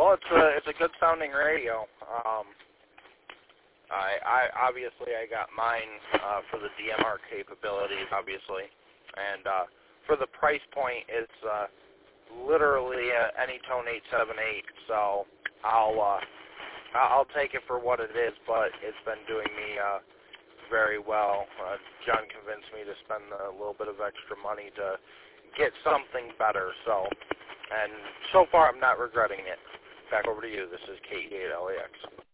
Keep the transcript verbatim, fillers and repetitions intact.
Well, it's a it's a good sounding radio. Um, I, I obviously I got mine uh, for the D M R capabilities, obviously, and uh, for the price point, it's uh, literally a Anytone eight seven eight. So I'll uh, I'll take it for what it is, but it's been doing me uh, very well. Uh, John convinced me to spend a little bit of extra money to get something better. So, and so far I'm not regretting it. Back over to you. This is K E eight L A X.